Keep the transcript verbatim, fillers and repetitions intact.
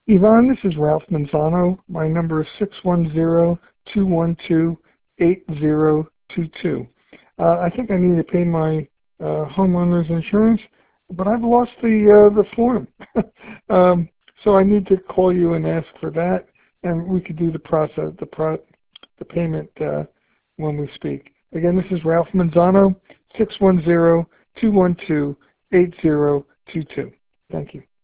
Yvonne, this is Ralph Manzano. My number is six one zero, two one two, eight zero two two. Uh, I think I need to pay my uh, homeowner's insurance, but I've lost the uh, the form. um, so I need to call you and ask for that, and we could do the process, the pro, the payment uh, when we speak. Again, this is Ralph Manzano, six one zero, two one two, eight zero two two. Thank you.